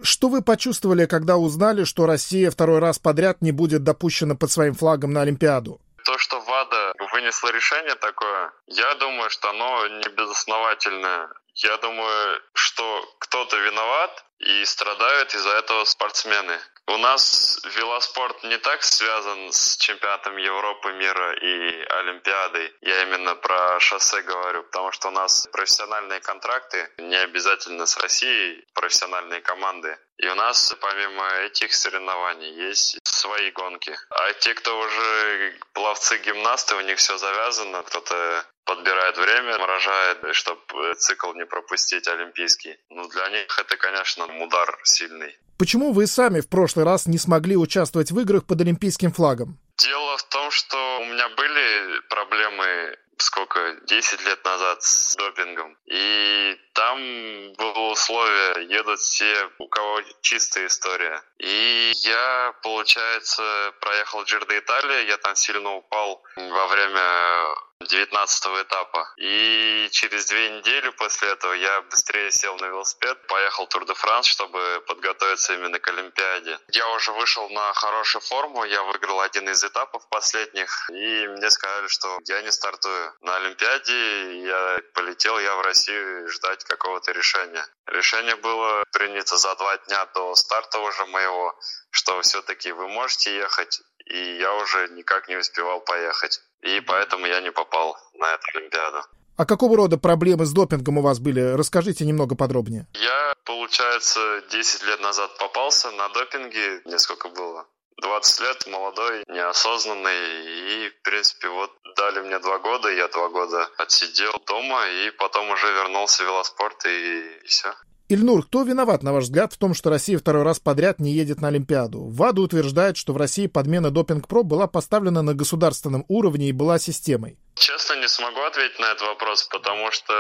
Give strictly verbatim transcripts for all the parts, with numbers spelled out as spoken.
Что вы почувствовали, когда узнали, что Россия второй раз подряд не будет допущена под своим флагом на Олимпиаду? То, что ВАДА вынесла решение такое, я думаю, что оно не безосновательное. Я думаю, что кто-то виноват и страдают из-за этого спортсмены. У нас велоспорт не так связан с чемпионатом Европы, мира и Олимпиадой. Я именно про шоссе говорю, потому что у нас профессиональные контракты, не обязательно с Россией, профессиональные команды. И у нас помимо этих соревнований есть свои гонки. А те, кто уже пловцы-гимнасты, у них все завязано, кто-то подбирает время, рожает, чтобы цикл не пропустить олимпийский. Ну, для них это, конечно, удар сильный. Почему вы сами в прошлый раз не смогли участвовать в играх под олимпийским флагом? Дело в том, что у меня были проблемы, сколько, десять лет назад с допингом. И там было условие, едут все, у кого чистая история. И я, получается, проехал Джир де Италия, я там сильно упал во время девятнадцатого этапа. И через две недели после этого я быстрее сел на велосипед, поехал Тур де Франс, чтобы подготовиться именно к Олимпиаде. Я уже вышел на хорошую форму, я выиграл один из этапов последних, и мне сказали, что я не стартую на Олимпиаде. Я полетел я в Россию ждать какого-то решения. Решение было принято за два дня до старта уже моего, что все-таки вы можете ехать, и я уже никак не успевал поехать. И поэтому я не попал на эту Олимпиаду. А какого рода проблемы с допингом у вас были? Расскажите немного подробнее. Я, получается, десять лет назад попался на допинге. Мне сколько было? двадцать лет, молодой, неосознанный. И, в принципе, вот дали мне два года. Я два года отсидел дома и потом уже вернулся в велоспорт и, и все. Ильнур, кто виноват, на ваш взгляд, в том, что Россия второй раз подряд не едет на Олимпиаду? ВАДА утверждает, что в России подмена допинг-проб была поставлена на государственном уровне и была системой. Честно, не смогу ответить на этот вопрос, потому что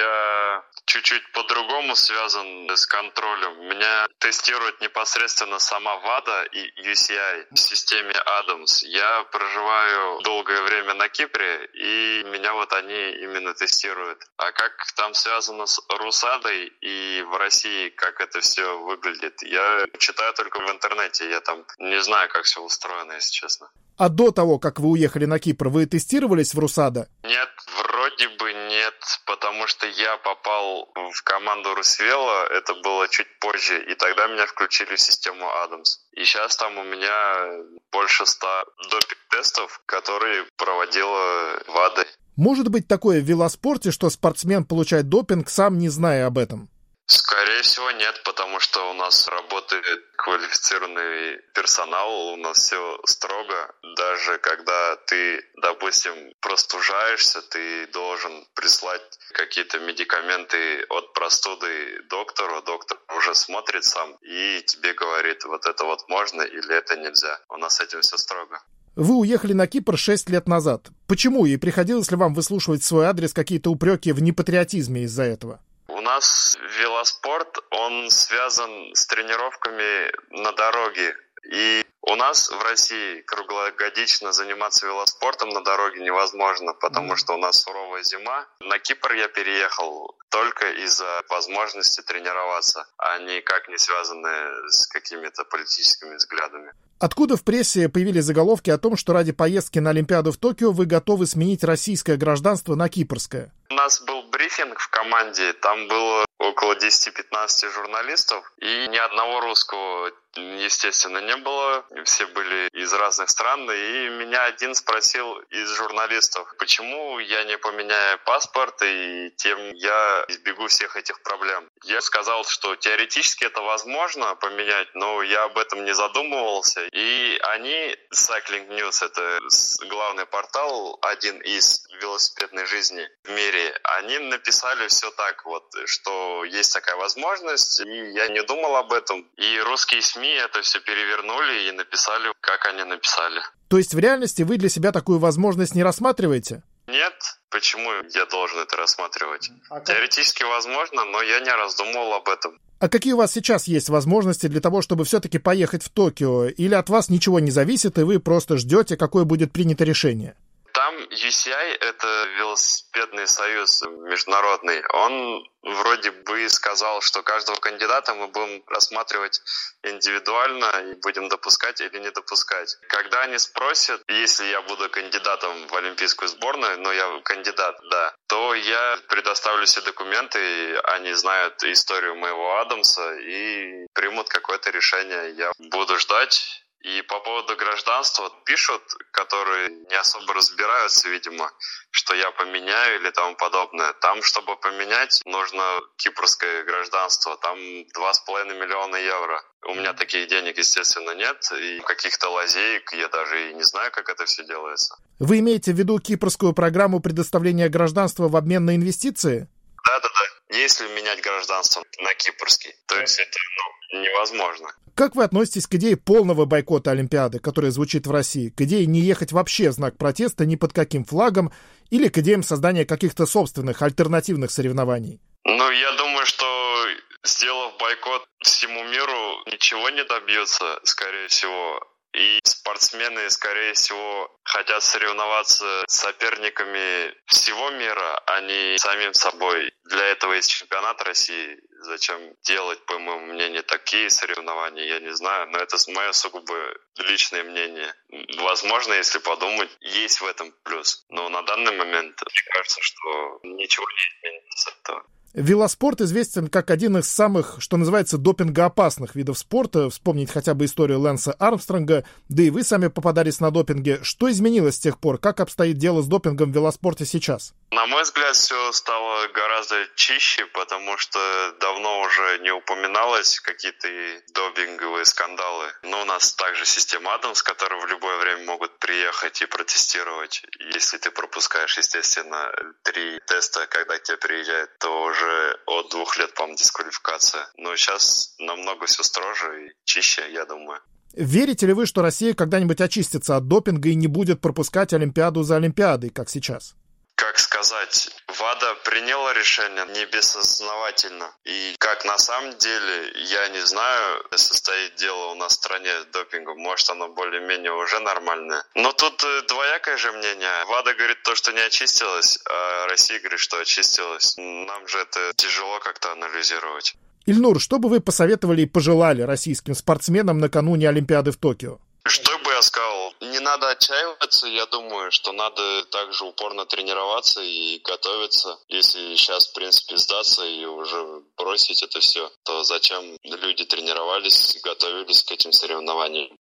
я чуть-чуть по-другому связан с контролем. Меня тестирует непосредственно сама ВАДА и ю си ай в системе Адамс. Я проживаю долгое время на Кипре, и меня вот они именно тестируют. А как там связано с РУСАДой и в России, как это все выглядит, я читаю только в интернете. Я там не знаю, как все устроено, если честно. А до того, как вы уехали на Кипр, вы тестировались в РУСАДА? Нет, вроде бы нет, потому что я попал в команду Русвела, это было чуть позже, и тогда меня включили в систему Адамс. И сейчас там у меня больше ста допинг-тестов, которые проводила ВАДА. Может быть такое в велоспорте, что спортсмен получает допинг, сам не зная об этом? Скорее всего, нет, потому что у нас работает квалифицированный персонал, у нас все строго. Даже когда ты, допустим, простужаешься, ты должен прислать какие-то медикаменты от простуды доктору. Доктор уже смотрит сам и тебе говорит, вот это вот можно или это нельзя. У нас с этим все строго. Вы уехали на Кипр шесть лет назад. Почему? И приходилось ли вам выслушивать в свой адрес какие-то упреки в непатриотизме из-за этого? У нас велоспорт, он связан с тренировками на дороге. И у нас в России круглогодично заниматься велоспортом на дороге невозможно, потому что у нас суровая зима. На Кипр я переехал только из-за возможности тренироваться, а никак не связаны с какими-то политическими взглядами. Откуда в прессе появились заголовки о том, что ради поездки на Олимпиаду в Токио вы готовы сменить российское гражданство на кипрское? У нас был брифинг в команде, там было около десять-пятнадцать журналистов, и ни одного русского, естественно, не было. Все были из разных стран, и меня один спросил из журналистов, почему я не поменяю паспорт, и тем я избегу всех этих проблем. Я сказал, что теоретически это возможно поменять, но я об этом не задумывался. И они, Cycling News, это главный портал, один из велосипедной жизни в мире, они написали все так вот, что есть такая возможность, и я не думал об этом. И русские СМИ это все перевернули и написали, как они написали. То есть в реальности вы для себя такую возможность не рассматриваете? Нет. Почему я должен это рассматривать? А как... Теоретически возможно, но я не раздумывал об этом. А какие у вас сейчас есть возможности для того, чтобы все-таки поехать в Токио? Или от вас ничего не зависит, и вы просто ждете, какое будет принято решение? Там ю си ай, это велосипедный союз международный, он вроде бы сказал, что каждого кандидата мы будем рассматривать индивидуально и будем допускать или не допускать. Когда они спросят, если я буду кандидатом в олимпийскую сборную, но я кандидат, да, то я предоставлю все документы, они знают историю моего Адамса и примут какое-то решение. Я буду ждать. И по поводу гражданства пишут, которые не особо разбираются, видимо, что я поменяю или тому подобное. Там, чтобы поменять, нужно кипрское гражданство. Там два с половиной миллиона евро. У меня таких денег, естественно, нет. И каких-то лазеек я даже и не знаю, как это все делается. Вы имеете в виду кипрскую программу предоставления гражданства в обмен на инвестиции? Да-да-да. Если менять гражданство на кипрский, то есть это ну, невозможно. Как вы относитесь к идее полного бойкота Олимпиады, которая звучит в России, к идее не ехать вообще в знак протеста ни под каким флагом или к идеям создания каких-то собственных альтернативных соревнований? Ну, я думаю, что сделав бойкот всему миру, ничего не добьются, скорее всего. И спортсмены, скорее всего, хотят соревноваться с соперниками всего мира, а не самим собой. Для этого есть чемпионат России. Зачем делать, по моему мнению, такие соревнования, я не знаю. Но это мое сугубо личное мнение. Возможно, если подумать, есть в этом плюс. Но на данный момент, мне кажется, что ничего не изменится от этого. Велоспорт известен как один из самых, что называется, допингоопасных видов спорта. Вспомнить хотя бы историю Лэнса Армстронга, да и вы сами попадались на допинге. Что изменилось с тех пор? Как обстоит дело с допингом в велоспорте сейчас? На мой взгляд, все стало гораздо чище, потому что давно уже не упоминалось какие-то допинговые скандалы. Но у нас также система Адамс, которые в любое время могут приехать и протестировать. Если ты пропускаешь, естественно, три теста, когда к тебе приезжают, то уже от двух лет, по-моему, дисквалификация. Но сейчас намного все строже и чище, я думаю. Верите ли вы, что Россия когда-нибудь очистится от допинга и не будет пропускать Олимпиаду за Олимпиадой, как сейчас? Как сказать, ВАДА приняла решение не безосновательно. И как на самом деле, я не знаю, состоит дело у нас в стране с допингом. Может, оно более-менее уже нормальное. Но тут двоякое же мнение. ВАДА говорит то, что не очистилось, а Россия говорит, что очистилась. Нам же это тяжело как-то анализировать. Ильнур, что бы вы посоветовали и пожелали российским спортсменам накануне Олимпиады в Токио? Что бы я сказал? Не надо отчаиваться, я думаю, что надо также упорно тренироваться и готовиться. Если сейчас, в принципе, сдаться и уже бросить это все, то зачем люди тренировались, готовились к этим соревнованиям?